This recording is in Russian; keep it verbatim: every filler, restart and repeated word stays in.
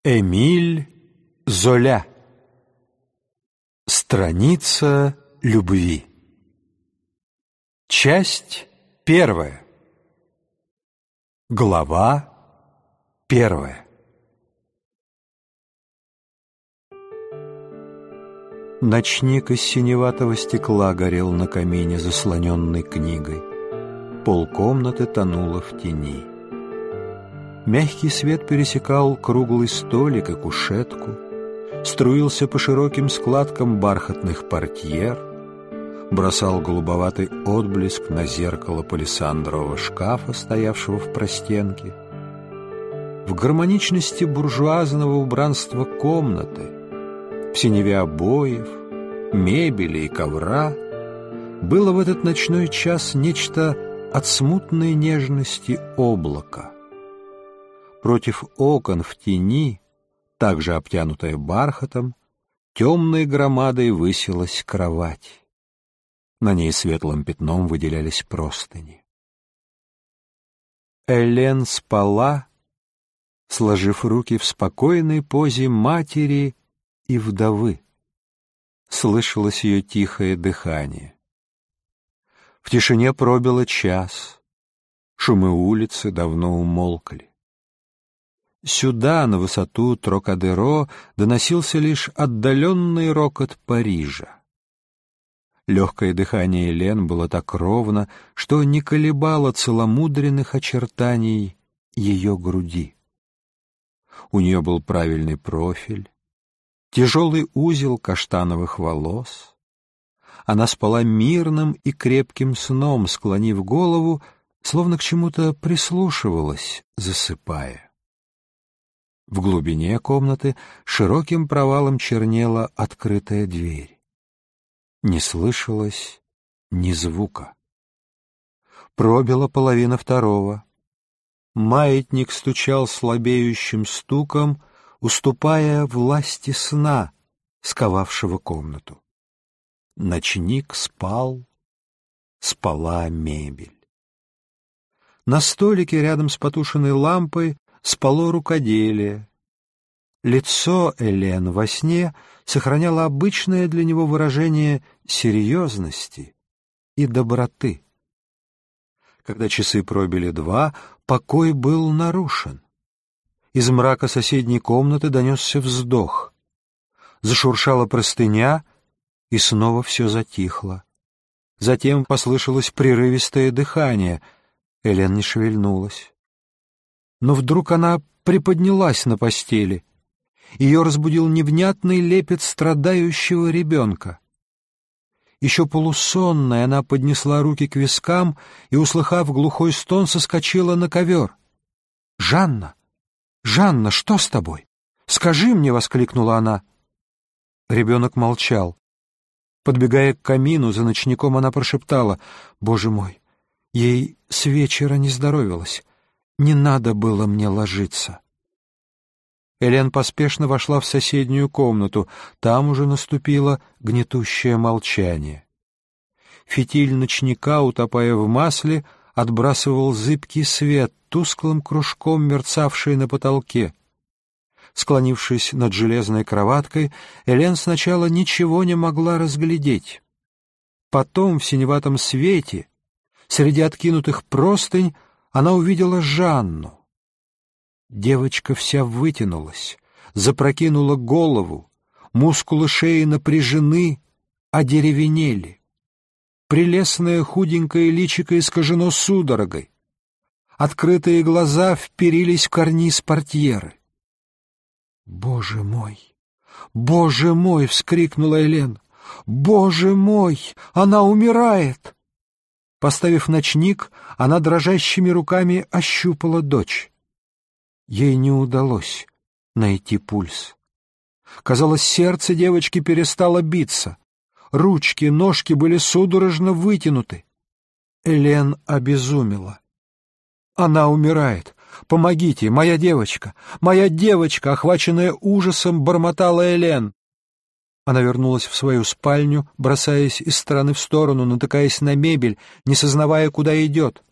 Эмиль Золя. Страница любви. Часть первая. Глава первая. Ночник из синеватого стекла горел на камине, заслоненный книгой. Полкомнаты тонуло в тени. Мягкий свет пересекал круглый столик и кушетку, струился по широким складкам бархатных портьер, бросал голубоватый отблеск на зеркало палисандрового шкафа, стоявшего в простенке. В гармоничности буржуазного убранства комнаты, в синеве обоев, мебели и ковра, было в этот ночной час нечто от смутной нежности облака. Против окон в тени, также обтянутая бархатом, темной громадой высилась кровать. На ней светлым пятном выделялись простыни. Элен спала, сложив руки в спокойной позе матери и вдовы. Слышалось ее тихое дыхание. В тишине пробило час, шумы улицы давно умолкли. Сюда, на высоту Трокадеро, доносился лишь отдаленный рокот Парижа. Легкое дыхание Элен было так ровно, что не колебало целомудренных очертаний ее груди. У нее был правильный профиль, тяжелый узел каштановых волос. Она спала мирным и крепким сном, склонив голову, словно к чему-то прислушивалась, засыпая. В глубине комнаты широким провалом чернела открытая дверь. Не слышалось ни звука. Пробила половина второго. Маятник стучал слабеющим стуком, уступая власти сна, сковавшего комнату. Ночник спал, спала мебель. На столике рядом с потушенной лампой спало рукоделие. Лицо Элен во сне сохраняло обычное для него выражение серьезности и доброты. Когда часы пробили два, покой был нарушен. Из мрака соседней комнаты донесся вздох. Зашуршала простыня, и снова все затихло. Затем послышалось прерывистое дыхание. Элен не шевельнулась. Но вдруг она приподнялась на постели. Ее разбудил невнятный лепет страдающего ребенка. Еще полусонная она поднесла руки к вискам и, услыхав глухой стон, соскочила на ковер. «Жанна! Жанна, что с тобой? Скажи мне!» — воскликнула она. Ребенок молчал. Подбегая к камину, за ночником она прошептала: «Боже мой, ей с вечера не здоровилось. Не надо было мне ложиться». Элен поспешно вошла в соседнюю комнату. Там уже наступило гнетущее молчание. Фитиль ночника, утопая в масле, отбрасывал зыбкий свет, тусклым кружком мерцавший на потолке. Склонившись над железной кроваткой, Элен сначала ничего не могла разглядеть. Потом в синеватом свете, среди откинутых простынь, она увидела Жанну. Девочка вся вытянулась, запрокинула голову, мускулы шеи напряжены, одеревенели. Прелестное худенькое личико искажено судорогой. Открытые глаза вперились в карниз портьеры. «Боже мой! Боже мой!» — вскрикнула Элен. «Боже мой! Она умирает!» Поставив ночник, она дрожащими руками ощупала дочь. Ей не удалось найти пульс. Казалось, сердце девочки перестало биться. Ручки, ножки были судорожно вытянуты. Элен обезумела. «Она умирает! Помогите! Моя девочка! Моя девочка!» Охваченная ужасом, бормотала Элен. Она вернулась в свою спальню, бросаясь из стороны в сторону, натыкаясь на мебель, не сознавая, куда идет.